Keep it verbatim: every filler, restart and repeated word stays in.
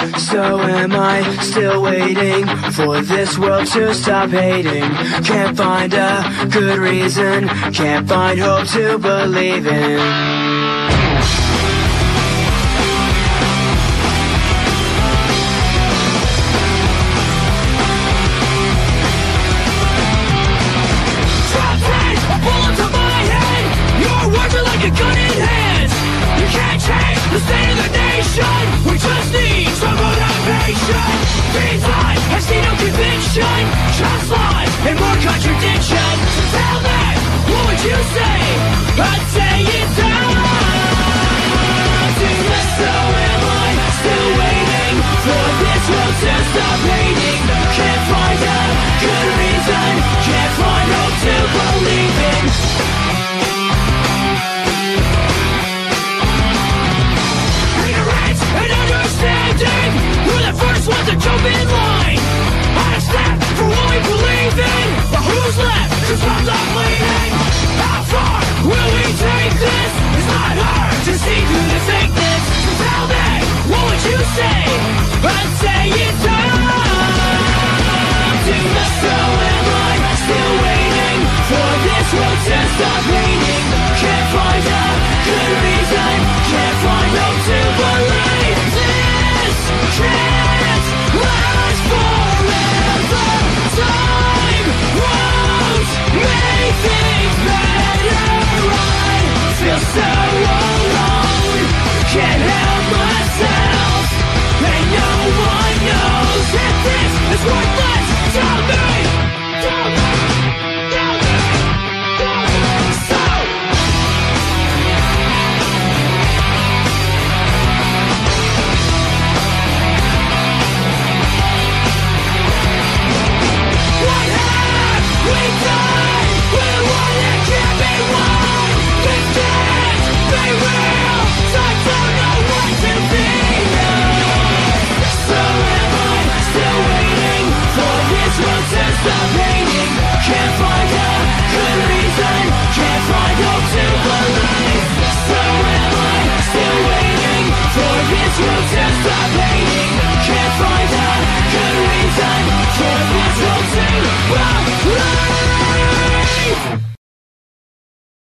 So am I, still waiting for this world to stop hating. Can't find a good reason, can't find hope to believe in. A gun in hand, you can't change the state of the nation. We just need some motivation. Breathe life, I see no conviction. Just lies and more contradiction. So tell me, what would you say? I'd say it's time to let. So am I still waiting for this world to stop hating? Can't find a good reason, can't find hope to believe in. And understanding, we're the first ones to jump in line. On a step for what we believe in. But who's left to stop the bleeding? How far will we take this? It's not hard to see through the fakeness. So tell me, what would you say? I'd say it's time to let. So am I still waiting for this world to stop hating? Can't find a good reason, can't find hope to believe. Can't last forever. Time won't make things better. I feel so alone, can't help myself, and no one knows that this is worthless. Tell me, tell me, tell me, tell me. So we die with what it can't be won. This can't be real, so I don't know what to feel. So am I still waiting for this world to stop hating? Can't find a good reason, can't find hope to believe. So am I still waiting for this world to